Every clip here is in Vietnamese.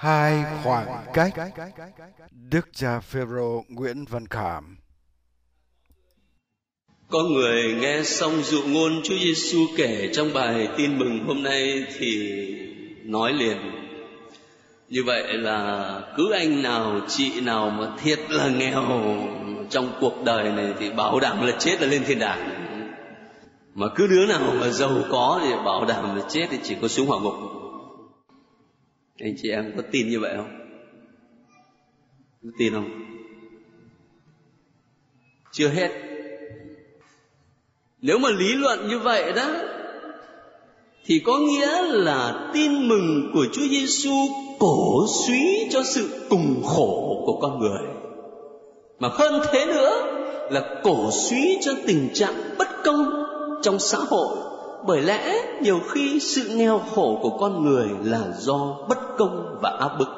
Hai khoảng cách. Đức cha Phêrô Nguyễn Văn Khảm. Có người nghe xong dụ ngôn Chúa Giêsu kể trong bài tin mừng hôm nay thì nói liền: như vậy là cứ anh nào chị nào mà thiệt là nghèo trong cuộc đời này thì bảo đảm là chết là lên thiên đàng, mà cứ đứa nào mà giàu có thì bảo đảm là chết thì chỉ có xuống hỏa ngục. Anh chị em có tin như vậy không? Có tin không? Chưa hết. Nếu mà lý luận như vậy đó thì có nghĩa là tin mừng của Chúa Giêsu cổ suý cho sự cùng khổ của con người, mà hơn thế nữa là cổ suý cho tình trạng bất công trong xã hội. Bởi lẽ nhiều khi sự nghèo khổ của con người là do bất công và áp bức.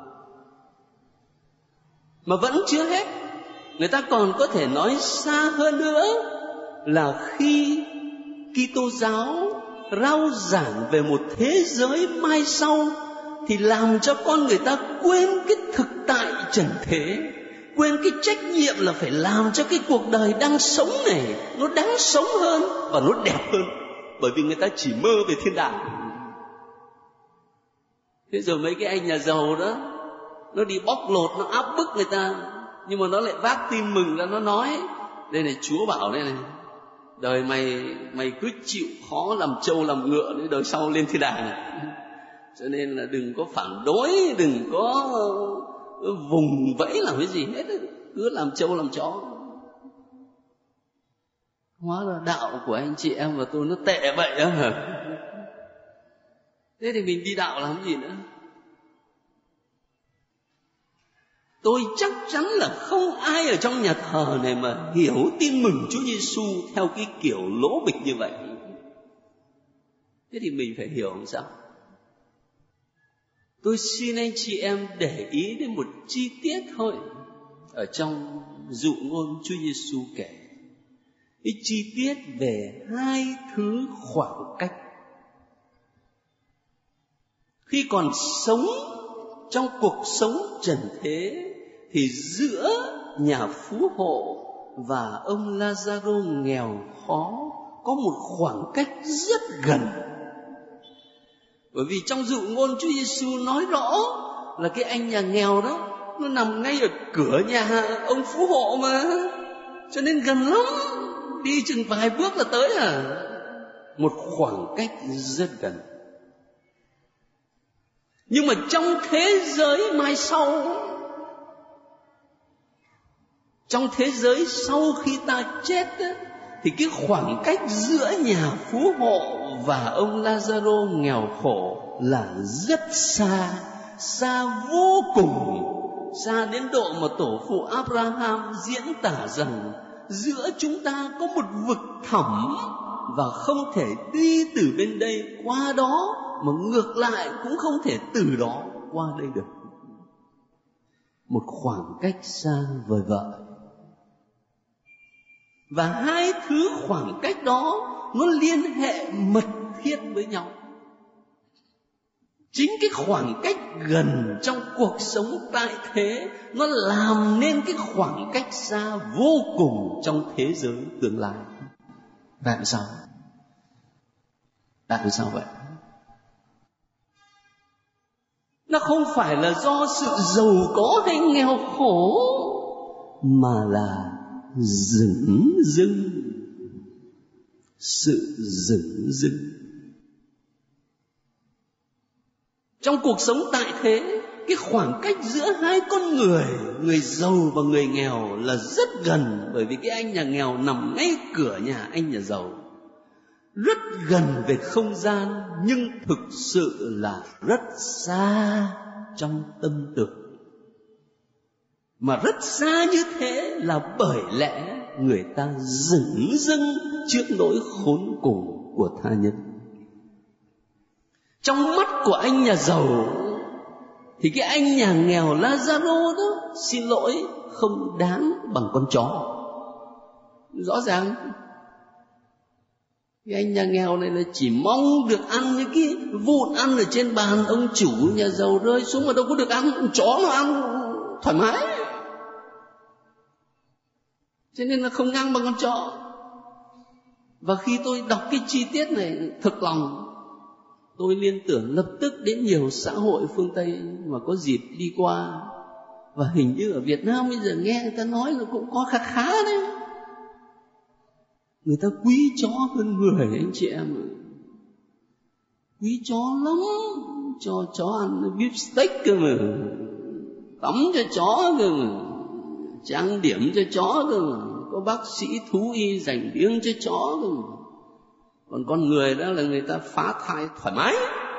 Mà vẫn chưa hết, người ta còn có thể nói xa hơn nữa là khi Kitô giáo rao giảng về một thế giới mai sau thì làm cho con người ta quên cái thực tại trần thế, quên cái trách nhiệm là phải làm cho cái cuộc đời đang sống này nó đáng sống hơn và nó đẹp hơn. Bởi vì người ta chỉ mơ về thiên đàng. Thế rồi mấy cái anh nhà giàu đó, nó đi bóc lột, nó áp bức người ta, nhưng mà nó lại vác tin mừng ra, nó nói: đây này, Chúa bảo đây này, đời mày cứ chịu khó làm trâu làm ngựa đến đời sau lên thiên đàng. Cho nên là đừng có phản đối, đừng có vùng vẫy làm cái gì hết, cứ làm trâu làm chó. Hóa ra đạo của anh chị em và tôi nó tệ vậy á hả? Thế thì mình đi đạo làm gì nữa? Tôi chắc chắn là không ai ở trong nhà thờ này mà hiểu tin mừng Chúa Giêsu theo cái kiểu lỗ bịch như vậy. Thế thì mình phải hiểu làm sao? Tôi xin anh chị em để ý đến một chi tiết thôi ở trong dụ ngôn Chúa Giêsu kể. Cái chi tiết về hai thứ khoảng cách. Khi còn sống trong cuộc sống trần thế thì giữa nhà phú hộ và ông Lazaro nghèo khó có một khoảng cách rất gần. Bởi vì trong dụ ngôn Chúa Giêsu nói rõ là cái anh nhà nghèo đó nó nằm ngay ở cửa nhà ông phú hộ mà, cho nên gần lắm, đi chừng vài bước là tới à. Một khoảng cách rất gần. Nhưng mà trong thế giới mai sau, trong thế giới sau khi ta chết á, thì cái khoảng cách giữa nhà phú hộ và ông Lazaro nghèo khổ là rất xa, xa vô cùng, xa đến độ mà tổ phụ Abraham diễn tả rằng giữa chúng ta có một vực thẳm và không thể đi từ bên đây qua đó, mà ngược lại cũng không thể từ đó qua đây được. Một khoảng cách xa vời vợi. Và hai thứ khoảng cách đó nó liên hệ mật thiết với nhau. Chính cái khoảng cách gần trong cuộc sống tại thế nó làm nên cái khoảng cách xa vô cùng trong thế giới tương lai. Tại sao? Tại sao vậy? Nó không phải là do sự giàu có hay nghèo khổ, mà là dửng dưng. Sự dửng dưng. Trong cuộc sống tại thế, cái khoảng cách giữa hai con người, người giàu và người nghèo là rất gần. Bởi vì cái anh nhà nghèo nằm ngay cửa nhà anh nhà giàu. Rất gần về không gian, nhưng thực sự là rất xa trong tâm tưởng. Mà rất xa như thế là bởi lẽ người ta dửng dưng trước nỗi khốn cùng của tha nhân. Trong mắt của anh nhà giàu thì cái anh nhà nghèo Lazaro đó, xin lỗi, không đáng bằng con chó. Rõ ràng. Cái anh nhà nghèo này là chỉ mong được ăn những cái vụn ăn ở trên bàn ông chủ nhà giàu rơi xuống mà đâu có được ăn, chó nó ăn thoải mái. Cho nên là không ngang bằng con chó. Và khi tôi đọc cái chi tiết này thực lòng, tôi liên tưởng lập tức đến nhiều xã hội phương Tây mà có dịp đi qua. Và hình như ở Việt Nam bây giờ nghe người ta nói là cũng có khá đấy. Người ta quý chó hơn người, anh chị em. Quý chó lắm. Cho chó ăn beef steak cơ mà, tắm cho chó cơ mà, trang điểm cho chó cơ mà, có bác sĩ thú y dành riêng cho chó cơ mà. Còn con người đó là người ta phá thai thoải mái.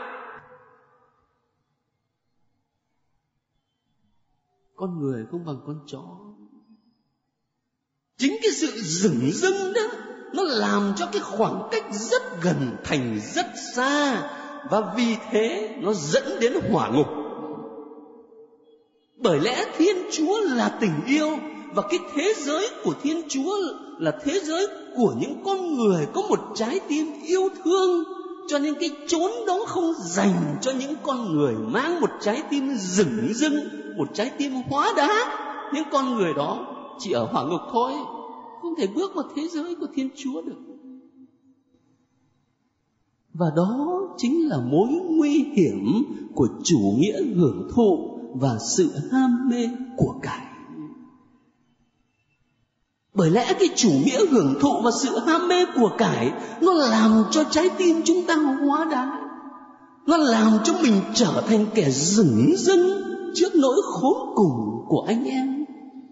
Con người không bằng con chó. Chính cái sự dửng dưng đó, nó làm cho cái khoảng cách rất gần thành rất xa. Và vì thế nó dẫn đến hỏa ngục. Bởi lẽ Thiên Chúa là tình yêu, và cái thế giới của Thiên Chúa là thế giới của những con người có một trái tim yêu thương. Cho nên cái chốn đó không dành cho những con người mang một trái tim dửng dưng, một trái tim hóa đá. Những con người đó chỉ ở hỏa ngục thôi, không thể bước vào thế giới của Thiên Chúa được. Và đó chính là mối nguy hiểm của chủ nghĩa hưởng thụ và sự ham mê của cải. Bởi lẽ cái chủ nghĩa hưởng thụ và sự ham mê của cải, nó làm cho trái tim chúng ta hóa đá. Nó làm cho mình trở thành kẻ dửng dưng trước nỗi khốn cùng của anh em.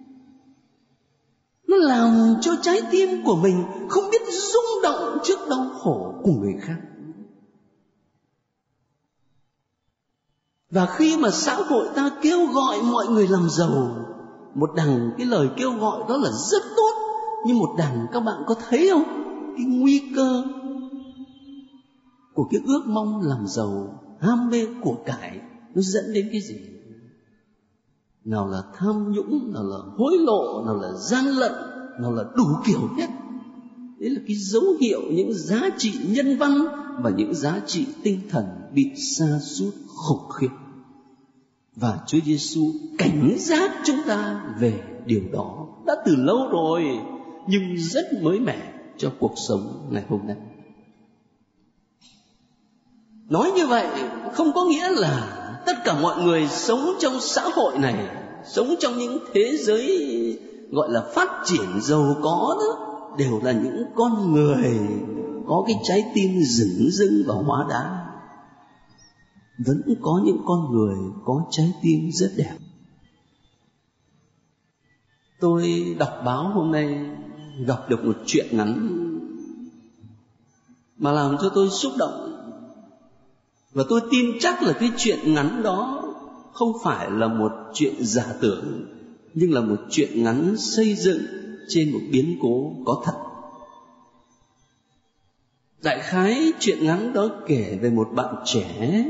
Nó làm cho trái tim của mình không biết rung động trước đau khổ của người khác. Và khi mà xã hội ta kêu gọi mọi người làm giàu, một đằng cái lời kêu gọi đó là rất tốt, nhưng một đằng các bạn có thấy không, cái nguy cơ của cái ước mong làm giàu, ham mê của cải, nó dẫn đến cái gì? Nào là tham nhũng, nào là hối lộ, nào là gian lận, nào là đủ kiểu hết. Đấy là cái dấu hiệu những giá trị nhân văn và những giá trị tinh thần bị sa sút khủng khiếp. Và Chúa Giêsu cảnh giác chúng ta về điều đó đã từ lâu rồi, nhưng rất mới mẻ cho cuộc sống ngày hôm nay. Nói như vậy không có nghĩa là tất cả mọi người sống trong xã hội này, sống trong những thế giới gọi là phát triển giàu có đó, đều là những con người có cái trái tim dửng dưng và hóa đá. Vẫn có những con người có trái tim rất đẹp. Tôi đọc báo hôm nay gặp được một chuyện ngắn mà làm cho tôi xúc động. Và tôi tin chắc là cái chuyện ngắn đó không phải là một chuyện giả tưởng, nhưng là một chuyện ngắn xây dựng trên một biến cố có thật. Đại khái chuyện ngắn đó kể về một bạn trẻ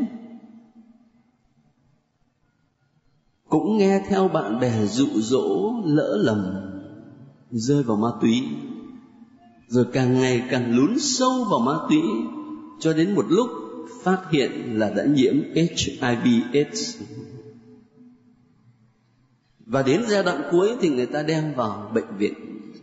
cũng nghe theo bạn bè dụ dỗ, lỡ lầm rơi vào ma túy, rồi càng ngày càng lún sâu vào ma túy, cho đến một lúc phát hiện là đã nhiễm HIV/AIDS. Và đến giai đoạn cuối thì người ta đem vào bệnh viện.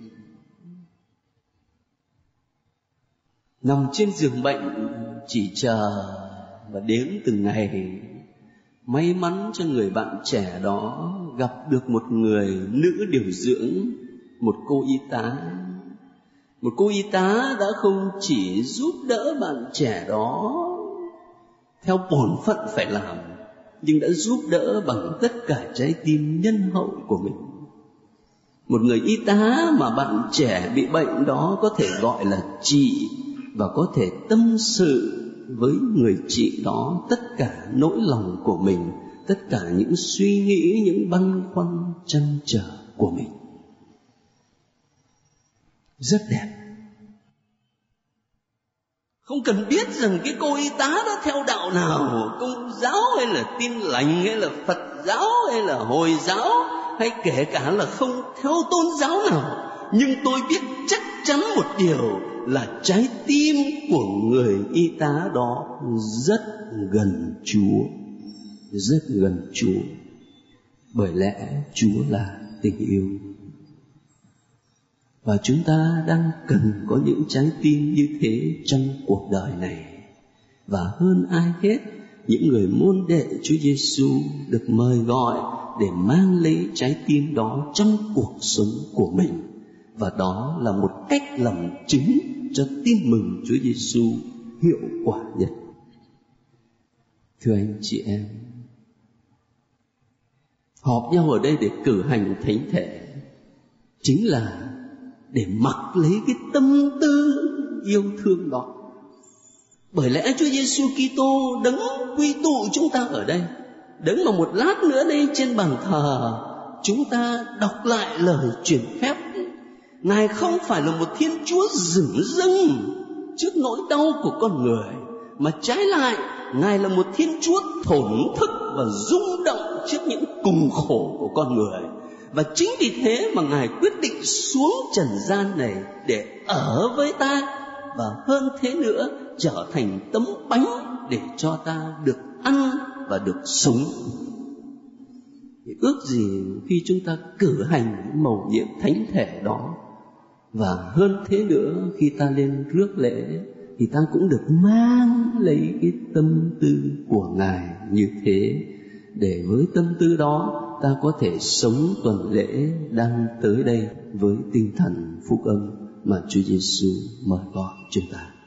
Nằm trên giường bệnh chỉ chờ và đếm từng ngày. May mắn cho người bạn trẻ đó gặp được một người nữ điều dưỡng, một cô y tá. Một cô y tá đã không chỉ giúp đỡ bạn trẻ đó theo bổn phận phải làm, nhưng đã giúp đỡ bằng tất cả trái tim nhân hậu của mình. Một người y tá mà bạn trẻ bị bệnh đó có thể gọi là chị, và có thể tâm sự với người chị đó tất cả nỗi lòng của mình, tất cả những suy nghĩ, những băn khoăn trăn trở của mình. Rất đẹp. Không cần biết rằng cái cô y tá đó theo đạo nào, Công giáo hay là Tin Lành hay là Phật giáo hay là Hồi giáo, hay kể cả là không theo tôn giáo nào, nhưng tôi biết chắc chắn một điều là trái tim của người y tá đó rất gần Chúa, rất gần Chúa. Bởi lẽ Chúa là tình yêu. Và chúng ta đang cần có những trái tim như thế trong cuộc đời này. Và hơn ai hết, những người môn đệ Chúa Giêsu được mời gọi để mang lấy trái tim đó trong cuộc sống của mình. Và đó là một cách làm chứng cho tin mừng Chúa Giêsu hiệu quả nhất. Thưa anh chị em, họp nhau ở đây để cử hành thánh thể chính là để mặc lấy cái tâm tư yêu thương đó. Bởi lẽ Chúa Giêsu Kitô đấng quy tụ chúng ta ở đây, đấng mà một lát nữa đây trên bàn thờ chúng ta đọc lại lời truyền phép, Ngài không phải là một Thiên Chúa dửng dưng trước nỗi đau của con người, mà trái lại Ngài là một Thiên Chúa thổn thức và rung động trước những cùng khổ của con người. Và chính vì thế mà Ngài quyết định xuống trần gian này để ở với ta, và hơn thế nữa trở thành tấm bánh để cho ta được ăn và được sống. Thì ước gì khi chúng ta cử hành mầu nhiệm thánh thể đó, và hơn thế nữa khi ta lên rước lễ, thì ta cũng được mang lấy cái tâm tư của Ngài như thế, để với tâm tư đó ta có thể sống tuần lễ đang tới đây với tinh thần phúc âm mà Chúa Giêsu mời gọi chúng ta.